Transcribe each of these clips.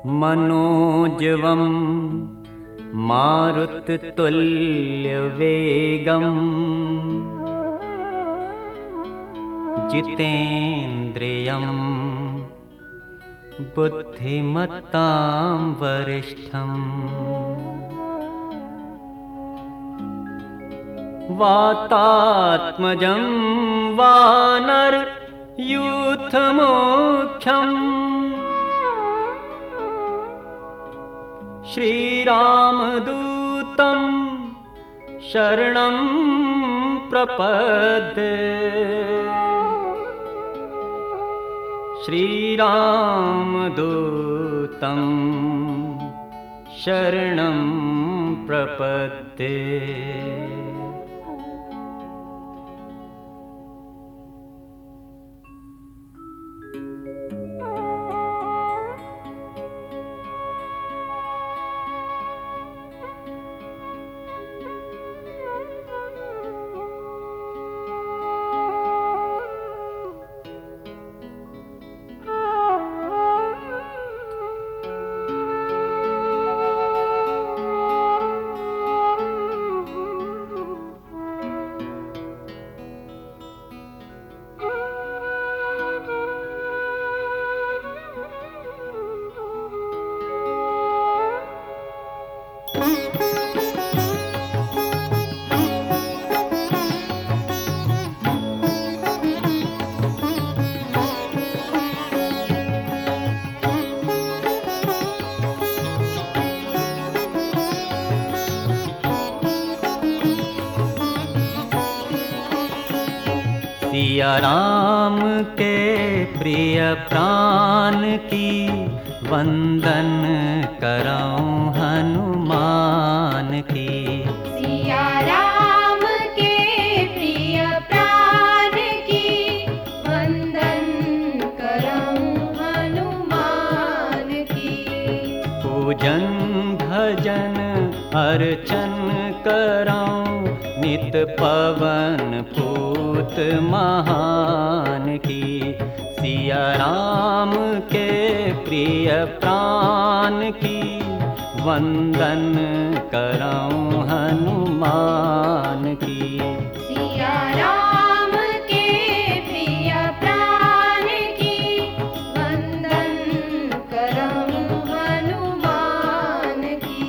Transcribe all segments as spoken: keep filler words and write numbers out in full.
मनोजवं मारुततुल्यवेगं जितेन्द्रियं बुद्धिमतां वरिष्ठम् वातात्मजं वानरयूथमुख्यम् श्रीरामदूतं शरणं प्रपद्ये। श्रीरामदूतं शरणं प्रपद्ये। सिया राम के प्रिय प्राण की वंदन करऊं हनुमान की। सिया राम के प्रिय प्राण की वंदन करऊं हनुमान की। पूजन भजन अर्चन करऊं नित पवन पूत महान की। सिया राम के प्रिय प्राण की वंदन करऊं हनुमान की। सिया राम के प्रिय प्राण की वंदन करऊं हनुमान की।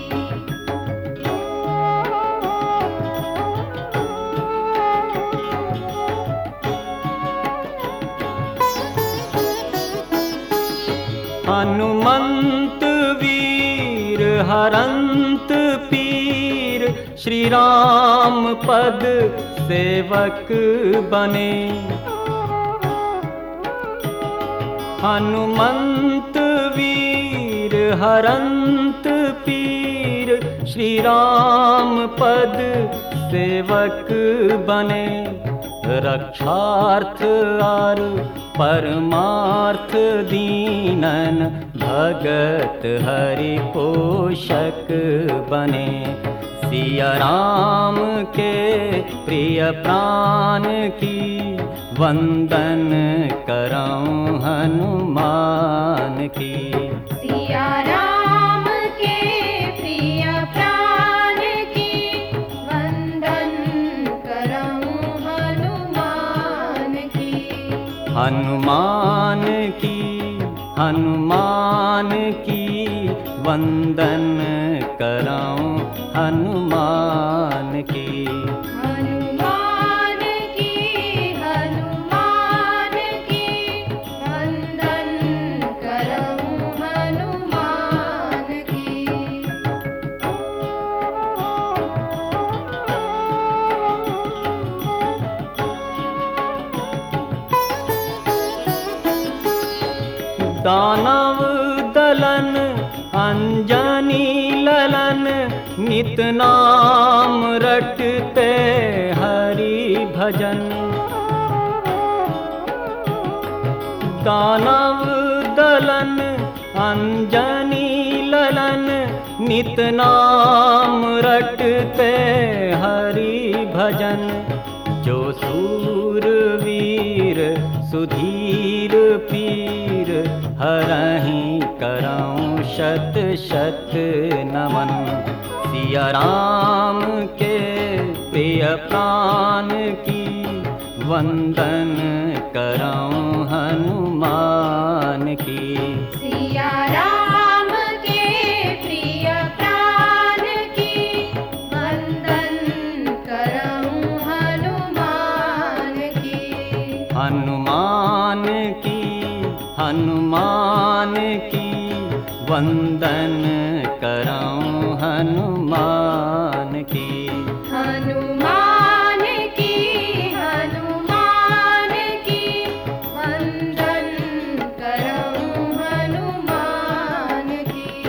हनुमंत वीर हरंत पीर श्री राम पद सेवक बने। हनुमंत वीर हरंत पीर श्री राम पद सेवक बने। रक्षार्थ और परमार्थ दीनन भगत हरि पोषक बने। सिया राम के प्रिय प्राण की वंदन करऊं हनुमान की। सिया राम के प्रिय प्राण की वंदन करऊं हनुमान की। हनुमान की हनुमान की वंदन करऊं हनुमान की। हनुमान की हनुमान की वंदन करऊं हनुमान की। दानव दलन अंजनी ललन नित नाम रटते हरि भजन। दानव दलन अंजनी ललन नित नाम रटते हरि भजन। जो सूरवीर सुधीर पीर हरहि करऊं शत शत नमन। सिया राम के प्रिय प्राण की वंदन करऊं हनुमान की। सिया राम के प्रिय प्राण की वंदन करऊं हनुमान की। हनुमान की हनुमान की वंदन करऊं हनुमान की। हनुमान की हनुमान की वंदन करऊं हनुमान की।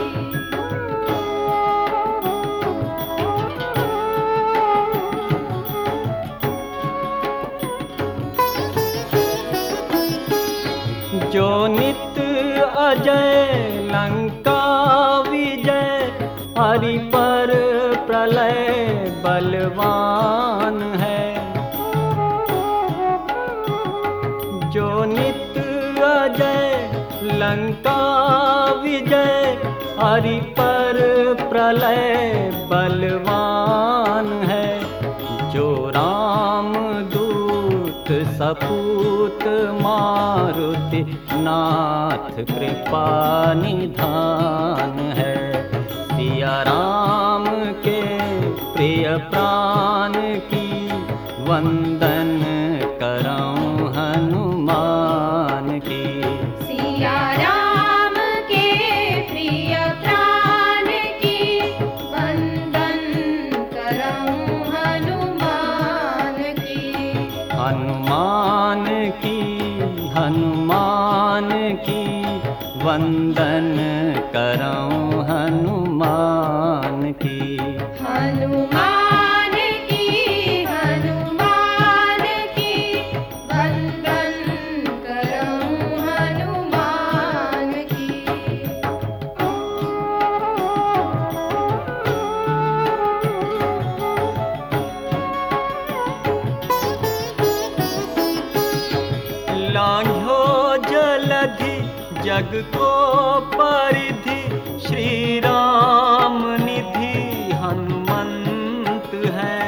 जो नित अजय लंका विजय हरि पर प्रलय बलवान है। जो नित अजय लंका विजय हरि पर प्रलय बलवान है। जो राम दूत सपूत मारुति नाथ कृपा निधान है। सिया राम के प्रिय प्राण की वंदन करऊं हनुमान की। सिया राम के प्रिय प्राण की वंदन करऊं हनुमान की। हनुमान की हनुमान की वंदन करऊं हनुमान की। हनुमान की हनुमान की वंदन करऊं हनुमान की। लांघो जलधि जग को परिधि श्री राम निधि हनुमंत है।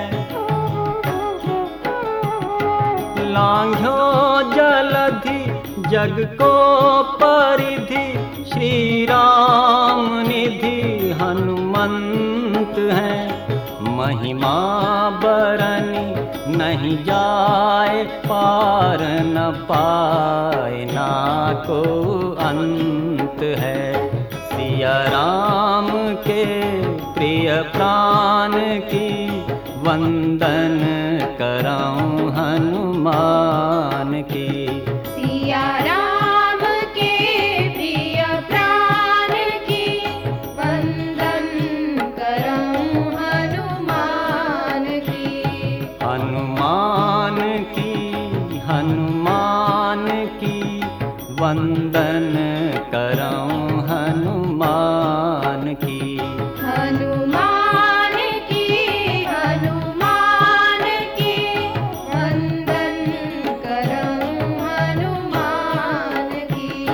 लांघो जलधि जग को परिधि श्री राम निधि हनुमंत है। महिमा बरनी नहीं जाए पार न पाए ना को अंत है। सिया राम के प्रिय प्राण की वंदन करऊं हनुमान की। सिया राम के प्रिय प्राण की वंदन करऊं हनुमान की। हनुमान की हनुमान की वंदन करऊं हनुमान की। हनुमान की हनुमान की वंदन करऊं हनुमान की।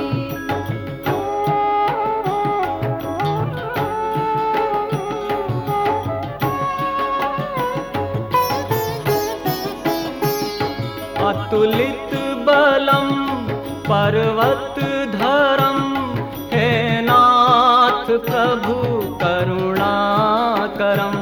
अतुलित बलम पर्वत धरम हे नाथ प्रभु करुणा करम।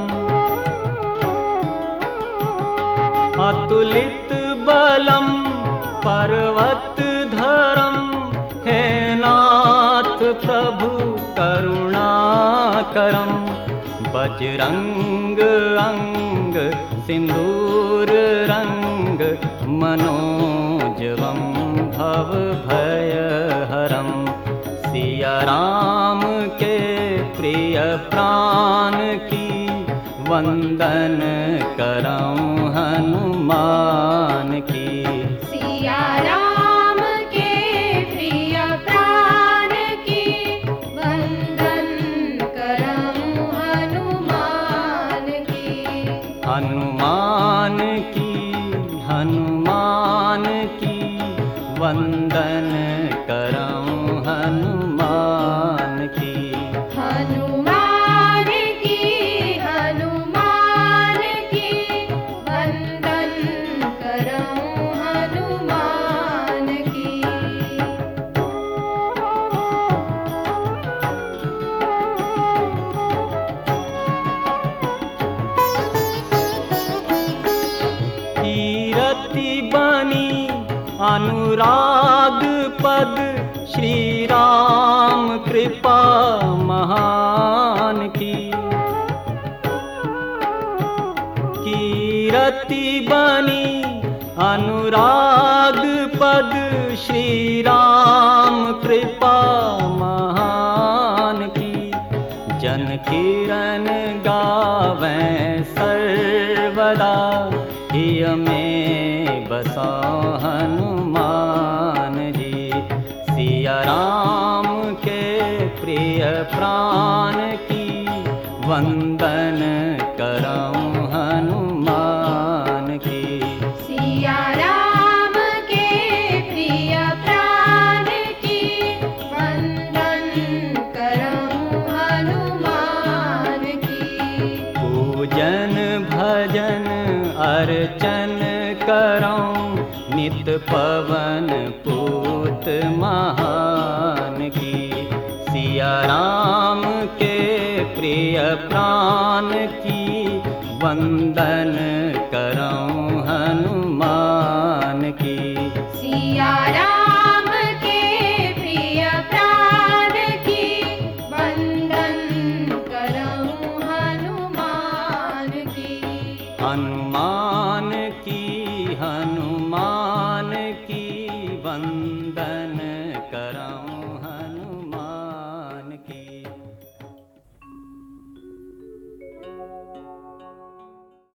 अतुलित बलम पर्वत धरम हे नाथ प्रभु करुणा करम। बजरंग अंग सिंदूर रंग मनोजवम भव भय हरम। सिया राम के प्रिय प्राण की वंदन करऊं हनुमान की। सिया राम के प्रिय प्राण की वंदन करऊं हनुमान की। हनुमान की हनुमान की वंदन करऊं हनुमान की। अनुराग पद श्री राम कृपा महान की। कीरति बनी अनुराग पद श्री राम कृपा महान की। जन किरण गावें सर्वदा हिय में बसा हनुमान जी। सिया राम के प्रिय प्राण की वंदन करऊं हनुमान की। सिया राम के प्रिय प्राण की वंदन करऊं हनुमान की। पूजन भजन अर्चन करऊं नित पवन पूत महान की। सिया राम के प्रिय प्राण की वंदन